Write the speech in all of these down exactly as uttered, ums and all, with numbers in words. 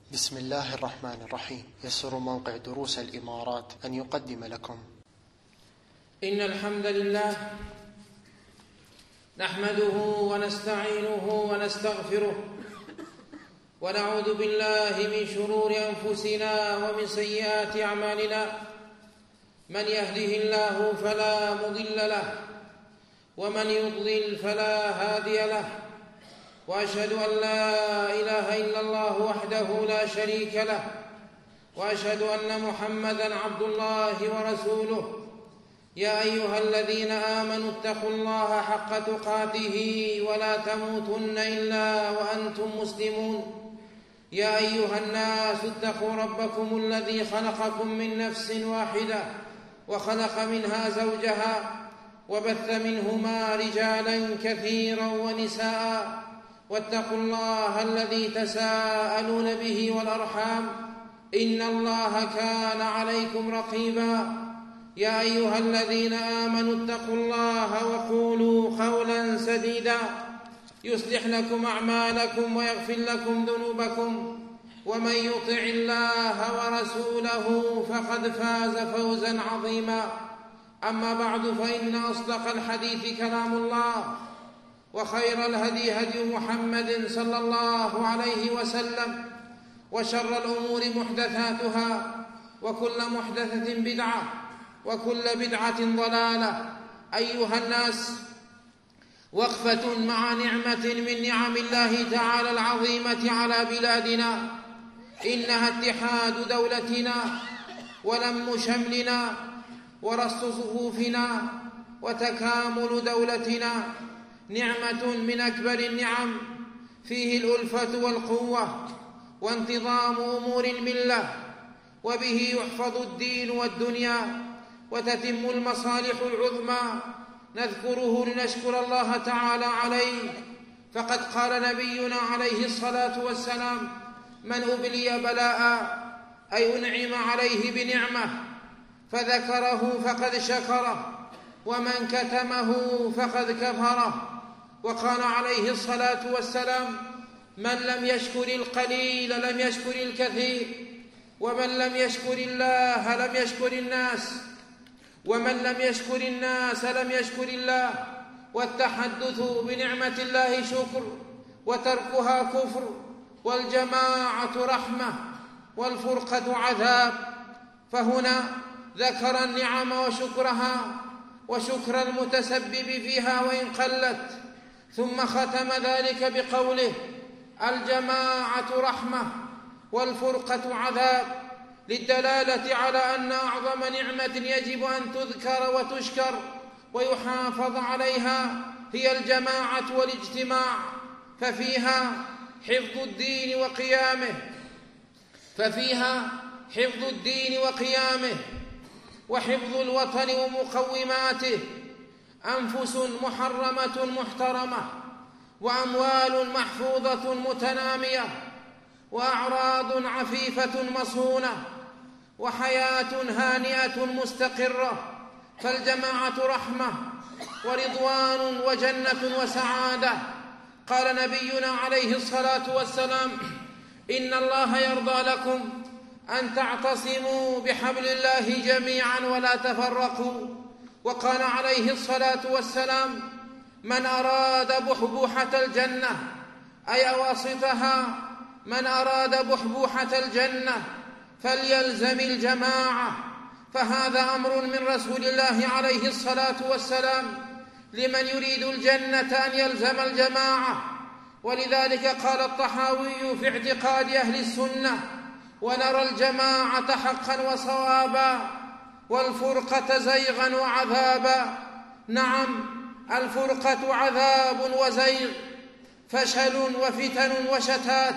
بسم الله الرحمن الرحيم. يسر موقع دروس الإمارات أن يقدم لكم إن الحمد لله نحمده ونستعينه ونستغفره ونعوذ بالله من شرور أنفسنا ومن سيئات أعمالنا. من يهده الله فلا مضل له ومن يضلل فلا هادي له، وأشهد أن لا إله إلا الله وحده لا شريك له، وأشهد أن محمدًا عبد الله ورسوله. يا أيها الذين آمنوا اتقوا الله حق تقاته ولا تموتن إلا وأنتم مسلمون. يا أيها الناس اتقوا ربكم الذي خلقكم من نفس واحدة وخلق منها زوجها وبث منهما رجالا كثيرا ونساء، واتقوا الله الذي تساءلون به والأرحام إن الله كان عليكم رقيبا. يا أيها الذين آمنوا اتقوا الله وقولوا قولا سديدا يصلح لكم أعمالكم ويغفر لكم ذنوبكم، ومن يطع الله ورسوله فقد فاز فوزا عظيما. أما بعد، فإن أصدق الحديث كلام الله، وخير الهدي هدي محمد صلى الله عليه وسلم، وشر الأمور محدثاتها، وكل محدثة بدعة، وكل بدعة ضلالة. أيها الناس، وقفة مع نعمة من نعم الله تعالى العظيمة على بلادنا، إنها اتحاد دولتنا ولم شملنا ورص صفوفنا وتكامل دولتنا. نعمة من أكبر النعم، فيه الألفة والقوة وانتظام أمور الملة، وبه يحفظ الدين والدنيا وتتم المصالح العظمى. نذكره لنشكر الله تعالى عليه، فقد قال نبينا عليه الصلاة والسلام: من أبلي بلاء أي أنعم عليه بنعمة فذكره فقد شكره، ومن كتمه فقد كفره. وقال عليه الصلاة والسلام: من لم يشكر القليل لم يشكر الكثير، ومن لم يشكر الله لم يشكر الناس، ومن لم يشكر الناس لم يشكر الله. والتحدث بنعمة الله شكر، وتركها كفر، والجماعة رحمة، والفرقة عذاب. فهنا ذكر النعم وشكرها وشكر المتسبب فيها وإن قلت، ثم ختم ذلك بقوله: الجماعة رحمة والفرقة عذاب، للدلالة على أن أعظم نعمة يجب أن تذكر وتشكر ويحافظ عليها هي الجماعة والاجتماع، ففيها حفظ الدين وقيامه ففيها حفظ الدين وقيامه وحفظ الوطن ومقوماته. أنفس محرمة محترمة، وأموال محفوظة متنامية، وأعراض عفيفة مصونة، وحياة هانئة مستقرة. فالجماعة رحمة ورضوان وجنة وسعادة. قال نبينا عليه الصلاة والسلام: إن الله يرضى لكم أن تعتصموا بحبل الله جميعا ولا تفرقوا. وقال عليه الصلاة والسلام: من أراد بحبوحة الجنة أي أواسطها، من أراد بحبوحة الجنة فليلزم الجماعة. فهذا أمر من رسول الله عليه الصلاة والسلام لمن يريد الجنة أن يلزم الجماعة. ولذلك قال الطحاوي في اعتقاد أهل السنة: ونرى الجماعة حقا وصوابا، والفرقة زيغا وعذابا. نعم، الفرقة عذاب وزيغ، فشل وفتن وشتات،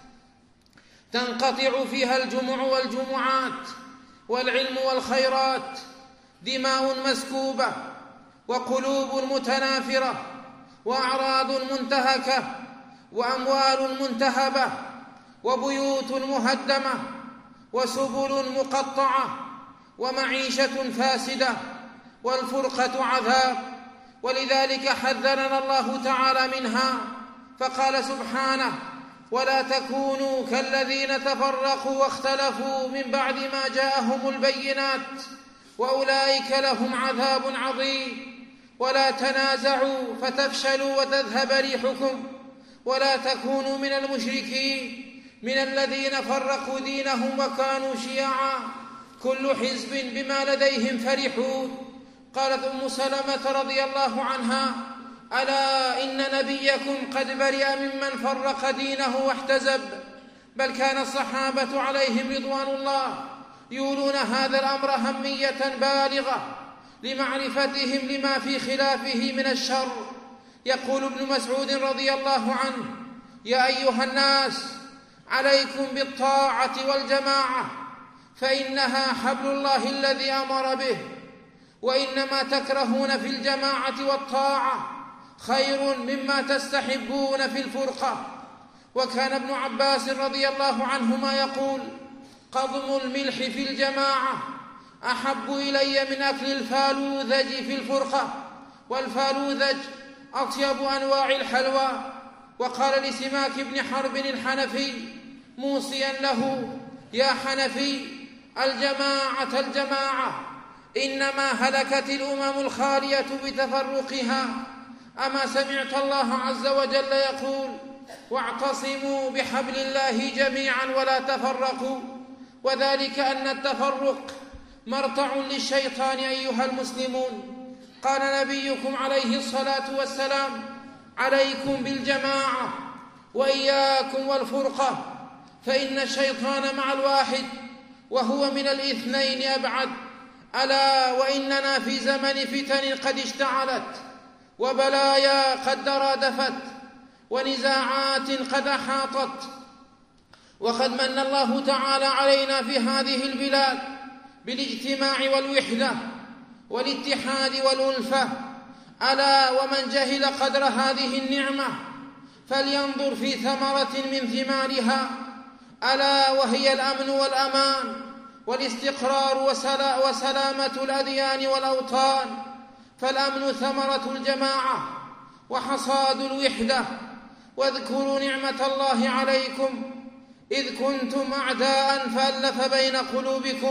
تنقطع فيها الجمع والجمعات، والعلم والخيرات، دماء مسكوبة، وقلوب متنافرة، وأعراض منتهكة، وأموال منتهبة، وبيوت مهدمة، وسبل مقطعة، ومعيشة فاسدة، والفرقة عذاب. ولذلك حذرنا الله تعالى منها، فقال سبحانه: ولا تكونوا كالذين تفرقوا واختلفوا من بعد ما جاءهم البينات وأولئك لهم عذاب عظيم. ولا تنازعوا فتفشلوا وتذهب ريحكم ولا تكونوا من المشركين من الذين فرقوا دينهم وكانوا شيعا كل حزب بما لديهم فرحون. قالت أم سلمة رضي الله عنها: ألا إن نبيكم قد برئ ممن فرق دينه واحتزب. بل كان الصحابة عليهم رضوان الله يولون هذا الأمر أهمية بالغة لمعرفتهم لما في خلافه من الشر. يقول ابن مسعود رضي الله عنه: يا أيها الناس عليكم بالطاعة والجماعة فإنها حبل الله الذي أمر به، وإنما تكرهون في الجماعة والطاعة خير مما تستحبون في الفرقة. وكان ابن عباس رضي الله عنهما يقول: قضم الملح في الجماعة أحب إلي من أكل الفالوذج في الفرقة، والفالوذج أطيب أنواع الحلوى. وقال لسماك بن حرب الحنفي موصيا له: يا حنفي الجماعة الجماعة، إنما هلكت الأمم الخالية بتفرقها. أما سمعت الله عز وجل يقول: واعتصموا بحبل الله جميعا ولا تفرقوا، وذلك أن التفرق مرتع للشيطان أيها المسلمون. قال نبيكم عليه الصلاة والسلام: عليكم بالجماعة وإياكم والفرقة، فإن الشيطان مع الواحد وهو من الاثنين أبعد. ألا وإننا في زمن فتن قد اشتعلت، وبلايا قد ترادفت، ونزاعات قد أحاطت، وقد من الله تعالى علينا في هذه البلاد بالاجتماع والوحدة والاتحاد والألفة. ألا ومن جهل قدر هذه النعمة فلينظر في ثمرة من ثمارها، ألا وهي الأمن والأمان والاستقرار وسلامة الأديان والأوطان. فالأمن ثمرة الجماعة وحصاد الوحدة. واذكروا نعمة الله عليكم إذ كنتم أعداء فألف بين قلوبكم.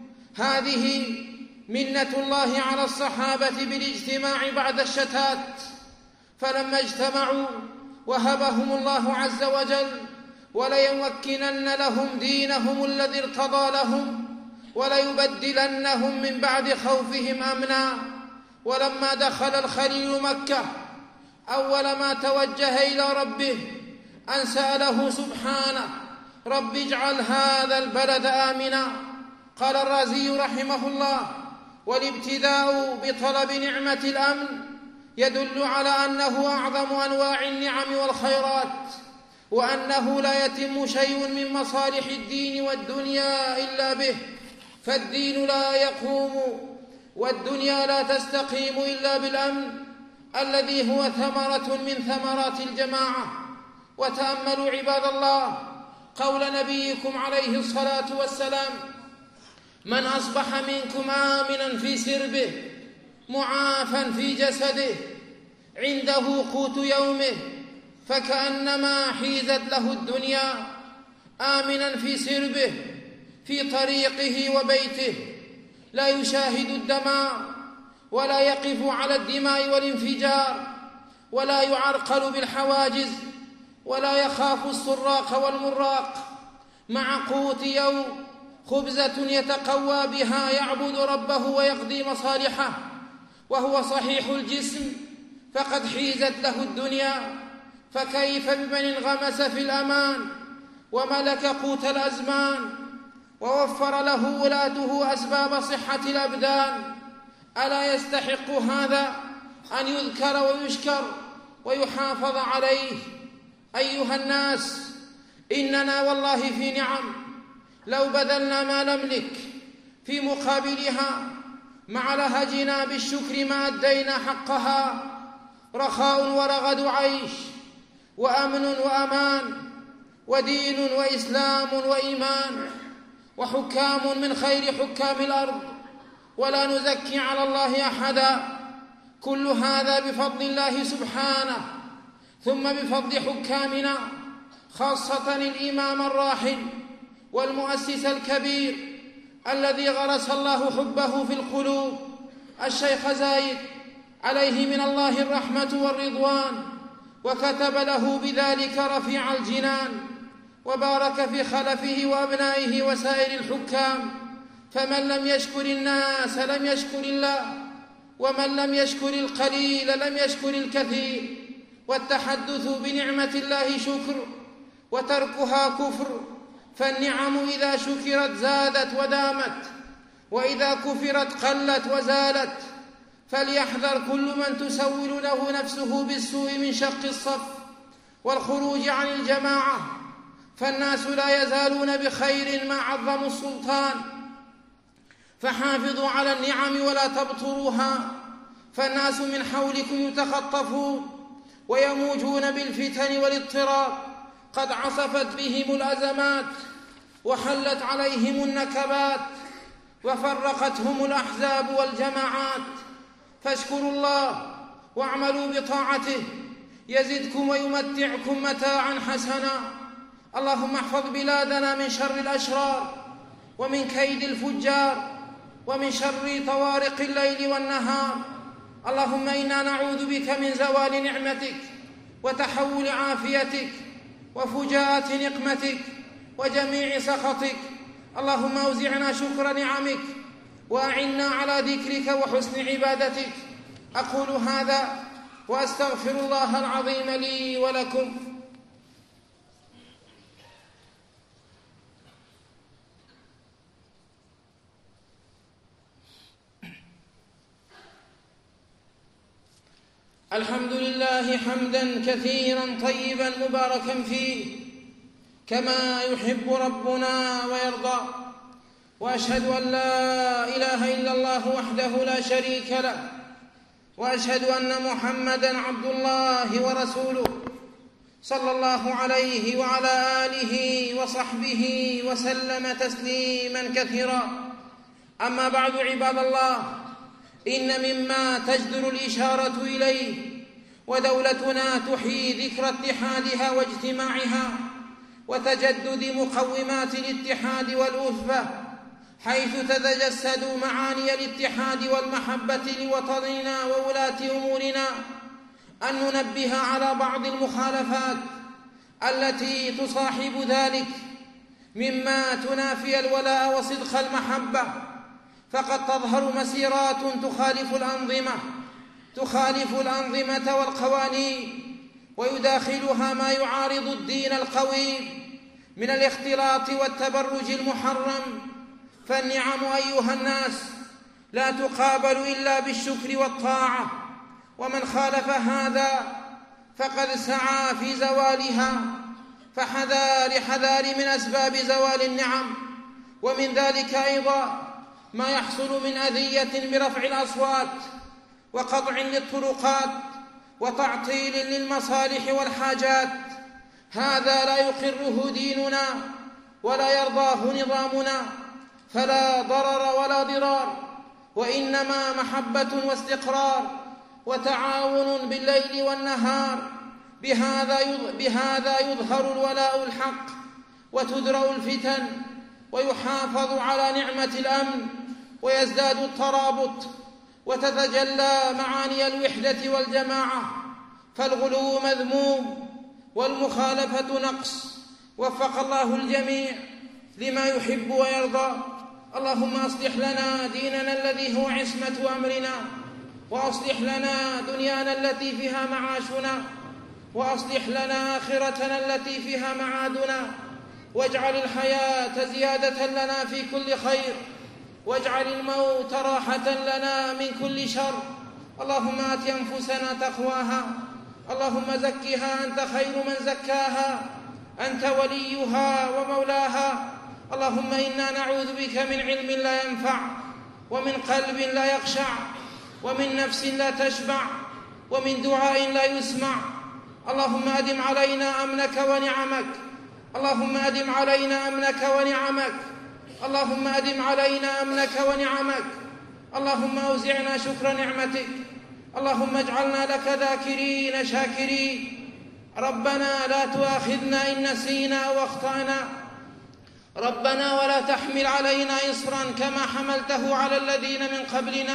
هذه منة الله على الصحابة بالاجتماع بعد الشتات، فلما اجتمعوا وهبهم الله عز وجل وليمكنن لهم دينهم الذي ارتضى لهم وليبدلنهم من بعد خوفهم أمنا. ولما دخل الخليل مكة أول ما توجه إلى ربه أن سأله سبحانه: رب اجعل هذا البلد آمنا. قال الرازي رحمه الله: والابتداء بطلب نعمة الأمن يدل على أنه أعظم أنواع النعم والخيرات، وأنه لا يتم شيء من مصالح الدين والدنيا إلا به، فالدين لا يقوم والدنيا لا تستقيم إلا بالأمن الذي هو ثمرة من ثمرات الجماعة. وتأملوا عباد الله قول نبيكم عليه الصلاة والسلام: من أصبح منكم آمنا في سربه معافا في جسده عنده قوت يومه فكأنما حيزت له الدنيا. آمنا في سربه في طريقه وبيته لا يشاهد الدماء ولا يقف على الدماء والانفجار ولا يعرقل بالحواجز ولا يخاف السراق والمراق، مع قوت يوم خبزة يتقوى بها يعبد ربه ويقضي مصالحه، وهو صحيح الجسم فقد حيزت له الدنيا. فكيف بمن انغمس في الأمان وملك قوت الأزمان ووفر له ولاده أسباب صحة الأبدان؟ ألا يستحق هذا أن يذكر ويشكر ويحافظ عليه؟ أيها الناس، إننا والله في نعم لو بذلنا ما نملك في مقابلها مع لهجنا بالشكر ما أدينا حقها. رخاء ورغد عيش، وأمن وأمان، ودين وإسلام وإيمان، وحكام من خير حكام الأرض، ولا نزكي على الله أحدا. كل هذا بفضل الله سبحانه، ثم بفضل حكامنا. خاصة الإمام الراحل والمؤسس الكبير الذي غرس الله حبه في القلوب، الشيخ زايد عليه من الله الرحمة والرضوان، وكتب له بذلك رفيع الجنان، وبارك في خلفه وأبنائه وسائر الحكام. فمن لم يشكر الناس لم يشكر الله، ومن لم يشكر القليل لم يشكر الكثير. والتحدث بنعمة الله شكر، وتركها كفر، فالنعم إذا شكرت زادت ودامت، وإذا كفرت قلت وزالت. فليحذر كل من تسول له نفسه بالسوء من شق الصف والخروج عن الجماعة، فالناس لا يزالون بخير ما عظموا السلطان. فحافظوا على النعم ولا تبطروها، فالناس من حولكم يتخطفون ويموجون بالفتن والاضطراب، قد عصفت بهم الأزمات وحلت عليهم النكبات وفرقتهم الأحزاب والجماعات. فاشكروا الله واعملوا بطاعته يزدكم ويمتعكم متاعا حسنا. اللهم احفظ بلادنا من شر الأشرار ومن كيد الفجار ومن شر طوارق الليل والنهار. اللهم إنا نعوذ بك من زوال نعمتك وتحول عافيتك وفجاءة نقمتك وجميع سخطك. اللهم أوزعنا شكر نعمك وأعنا على ذكرك وحسن عبادتك. أقول هذا وأستغفر الله العظيم لي ولكم. الحمد لله حمدا كثيرا طيبا مباركا فيه كما يحب ربنا ويرضى، وأشهد أن لا إله إلا الله وحده لا شريك له، وأشهد أن محمدا عبد الله ورسوله صلى الله عليه وعلى آله وصحبه وسلم تسليما كثيرا. أما بعد عباد الله، إن مما تجدر الإشارة إليه ودولتنا تحيي ذكر اتحادها واجتماعها وتجدد مقومات الاتحاد والألفة، حيث تتجسد معاني الاتحاد والمحبة لوطننا وولاة أمورنا، أن ننبه على بعض المخالفات التي تصاحب ذلك مما تنافي الولاء وصدق المحبة. فقد تظهر مسيرات تخالف الأنظمة تخالف الأنظمة والقوانين، ويداخلها ما يعارض الدين القويم من الاختلاط والتبرج المحرم. فالنعم أيها الناس لا تقابل إلا بالشكر والطاعة، ومن خالف هذا فقد سعى في زوالها. فحذار حذار من أسباب زوال النعم، ومن ذلك أيضا ما يحصل من أذية برفع الأصوات وقطع للطرقات وتعطيل للمصالح والحاجات. هذا لا يقره ديننا ولا يرضاه نظامنا، فلا ضرر ولا ضرار، وإنما محبة واستقرار وتعاون بالليل والنهار. بهذا يظهر الولاء الحق وتدرأ الفتن ويحافظ على نعمة الأمن ويزداد الترابط وتتجلى معاني الوحدة والجماعة. فالغلو مذموم والمخالفة نقص، وفق الله الجميع لما يحب ويرضى. اللهم أصلح لنا ديننا الذي هو عصمة أمرنا، وأصلح لنا دنيانا التي فيها معاشنا، وأصلح لنا آخرتنا التي فيها معادنا، واجعل الحياة زيادة لنا في كل خير، واجعل الموت راحة لنا من كل شر. اللهم آت أنفسنا تقواها، اللهم زكها أنت خير من زكاها، أنت وليها ومولاها. اللهم إنا نعوذ بك من علم لا ينفع، ومن قلب لا يخشع، ومن نفس لا تشبع، ومن دعاء لا يسمع. اللهم أدم علينا أمنك ونعمك، اللهم أدم علينا أمنك ونعمك، اللهم أدم علينا أمنك ونعمك. اللهم أوزعنا شكر نعمتك، اللهم اجعلنا لك ذاكرين شاكرين، ربنا لا تؤاخذنا إن نسينا أو أخطأنا، ربنا ولا تحمل علينا إصرا كما حملته على الذين من قبلنا،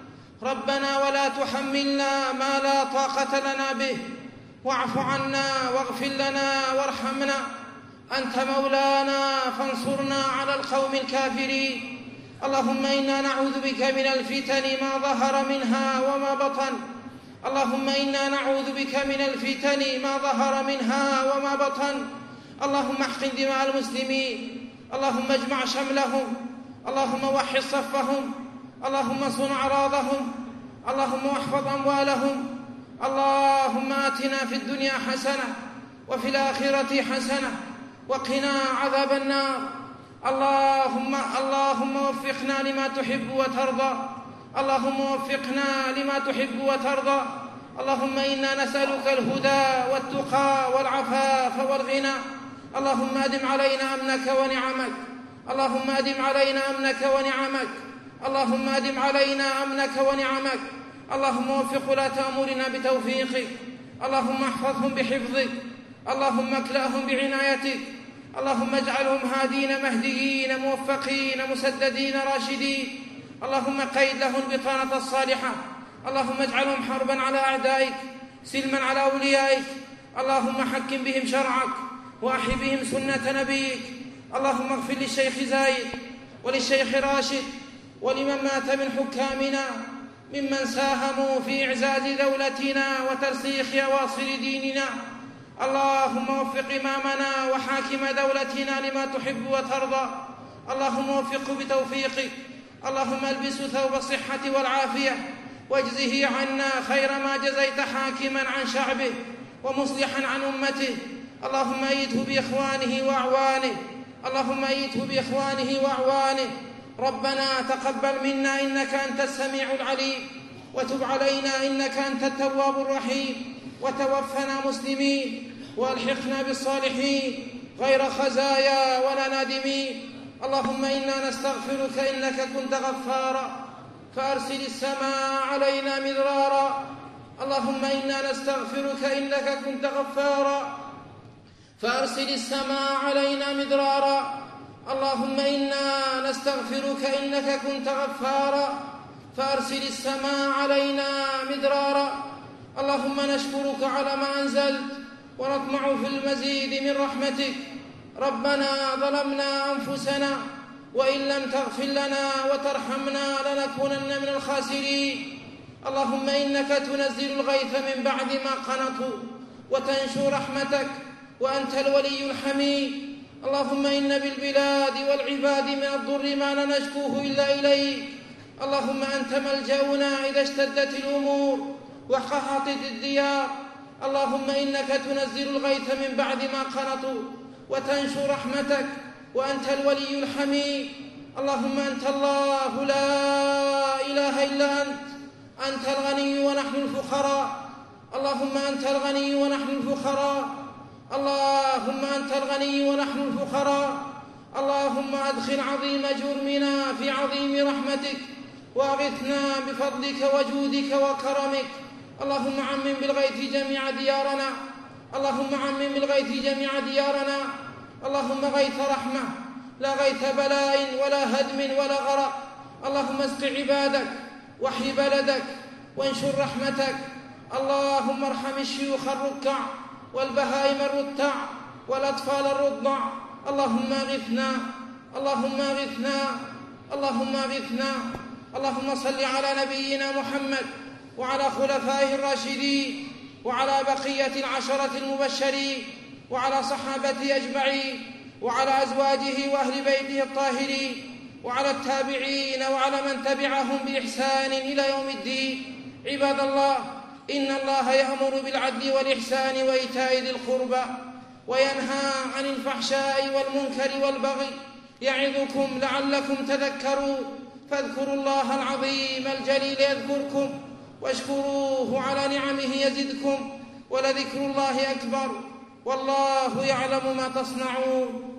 ربنا ولا تحملنا ما لا طاقة لنا به، واعف عنا واغفر لنا وارحمنا، أنت مولانا فانصرنا على القوم الكافرين. اللهم إنا نعوذ بك من الفتن ما ظهر منها وما بطن، اللهم إنا نعوذ بك من الفتن ما ظهر منها وما بطن. اللهم احقن دماء المسلمين، اللهم اجمع شملهم، اللهم وحد صفهم، اللهم صن أعراضهم، اللهم احفظ أموالهم. اللهم آتنا في الدنيا حسنة وفي الآخرة حسنة وقنا عذاب النار. اللهم اللهم وفقنا لما تحب وترضى، اللهم وفقنا لما تحب وترضى. اللهم إنا نسألك الهدى والتقى والعفاف والغنى. اللهم أدم علينا أمنك ونعمك، اللهم أدم علينا أمنك ونعمك، اللهم أدم علينا أمنك ونعمك. اللهم وفق ولاة أمورنا بتوفيقك، اللهم احفظهم بحفظك، اللهم اكلأهم بعنايتك، اللهم اجعلهم هادين مهديين موفقين مسددين راشدين. اللهم قيد لهم البطانة الصالحة، اللهم اجعلهم حربا على أعدائك سلما على أوليائك. اللهم حكم بهم شرعك وأحي بهم سنة نبيك. اللهم اغفر للشيخ زايد وللشيخ راشد ولمن مات من حكامنا ممن ساهموا في إعزاز دولتنا وترسيخ أواصر ديننا. اللهم وفق إمامنا وحاكم دولتنا لما تحب وترضى، اللهم وفقه بتوفيقك. اللهم البسه ثوب الصحة والعافية واجزه عنا خير ما جزيت حاكما عن شعبه ومصلحا عن أمته. اللهم أيده بإخوانه وأعوانه، اللهم أيده بإخوانه وأعوانه. ربنا تقبل منا إنك أنت السميع العليم، وتب علينا إنك أنت التواب الرحيم، وتوفنا مسلمين والحقنا بالصالحين غير خزايا ولا نادمين. اللهم إنا نستغفرك إنك كنت غفارا فأرسل السماء علينا مدرارا. اللهم إنا نستغفرك إنك كنت غفارا فأرسل السماء علينا مدرارا. اللهم إنا نستغفرك إنك كنت غفارا فأرسل السماء علينا مدرارا. اللهم نشكرك على ما أنزلت ونطمع في المزيد من رحمتك. ربنا ظلمنا أنفسنا وإن لم تغفر لنا وترحمنا لنكونن من الخاسرين. اللهم إنك تنزل الغيث من بعد ما قنطوا وتنشر رحمتك وأنت الولي الحميد. اللهم إن بالبلاد والعباد من الضر ما لا نشكوه إلا إليك. اللهم أنت ملجأنا إذا اشتدت الأمور وقحطت الديار. اللهم إنك تنزل الغيث من بعد ما قنطوا وتنشر رحمتك وأنت الولي الحميد. اللهم أنت الله لا إله إلا أنت، أنت الغني ونحن الفقراء. اللهم أنت الغني ونحن الفقراء، اللهم أنت الغني ونحن الفقراء. اللهم أدخل عظيم جرمنا في عظيم رحمتك وأغثنا بفضلك وجودك وكرمك. اللهم عمم بالغيث جميع ديارنا، اللهم عمم بالغيث جميع ديارنا. اللهم غيث رحمة لا غيث بلاء ولا هدم ولا غرق. اللهم اسق عبادك وحي بلدك وانشر رحمتك. اللهم ارحم الشيوخ الركع والبهائم الرتع والأطفال الرضع. اللهم اغثنا، اللهم اغثنا، اللهم اغثنا. اللهم صل على نبينا محمد وعلى خلفائه الراشدين وعلى بقية العشرة المبشرين وعلى صحابته أجمعين وعلى أزواجه وأهل بيته الطاهرين وعلى التابعين وعلى من تبعهم بإحسان إلى يوم الدين. عباد الله، إن الله يأمر بالعدل والإحسان وإيتاء ذي القربى وينهى عن الفحشاء والمنكر والبغي يعظكم لعلكم تذكرون. فاذكروا الله العظيم الجليل يذكركم واشكروه على نعمه يزدكم ولذكر الله أكبر والله يعلم ما تصنعون.